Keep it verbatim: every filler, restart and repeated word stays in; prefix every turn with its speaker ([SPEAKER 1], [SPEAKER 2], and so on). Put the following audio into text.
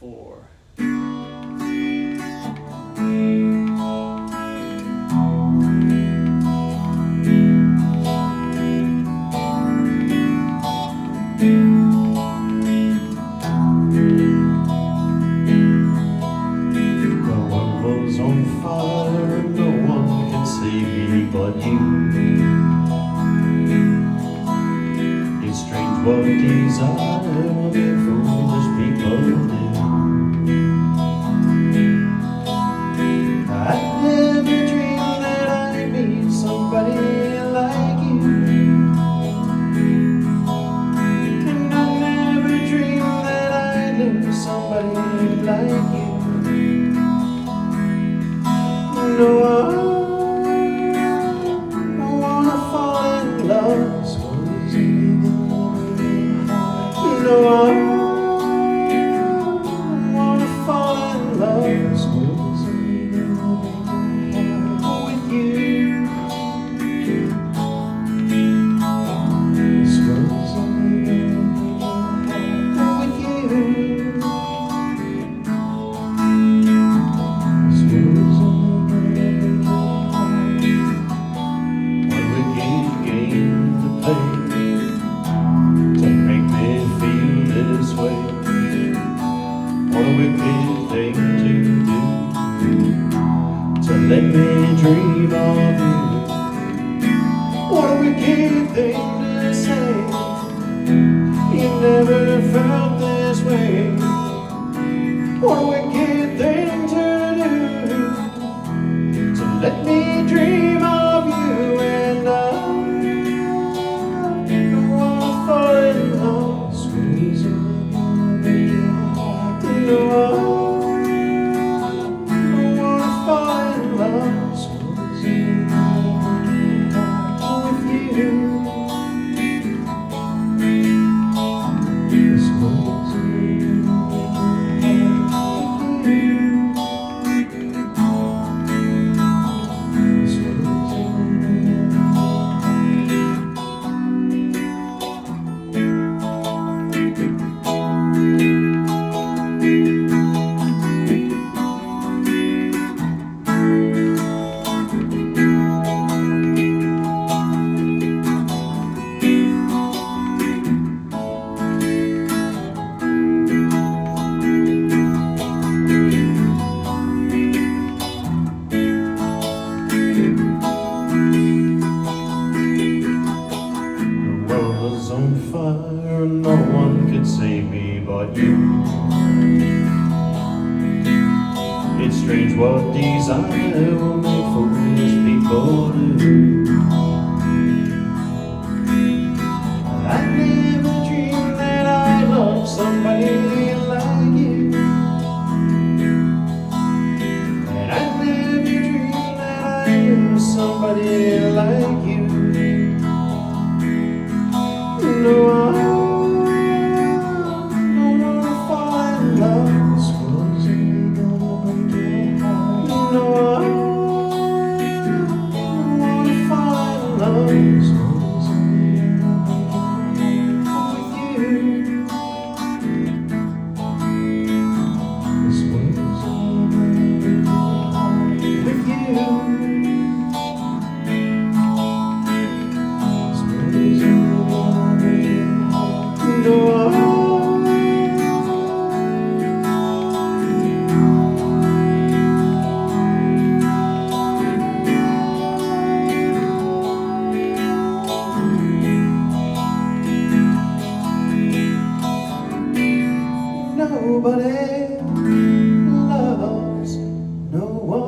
[SPEAKER 1] four.
[SPEAKER 2] But you, it's strange what desire will make foolish people do. I never dreamed that I'd meet somebody like you, and I never dreamed that I'd lose somebody like you. No, I No, I wanna fall in love with you. With you. What a wicked game to play to make me feel this way. What a wicked thing to do, to let me dream of you. What a wicked thing to say, you never felt this way. What a wicked thing to do, to let me dream of you. And I don't wanna fall in love, squeeze it. No, I don't wanna fall in love, squeeze it with you. On fire, no one could save me but you. It's strange what desire will make foolish people do. I never dreamed that I'd love somebody like you, and I never dreamed that I'd lose somebody like you. No, I don't wanna fall in love. No, I don't wanna fall in love with you. With you. No, nobody loves no one.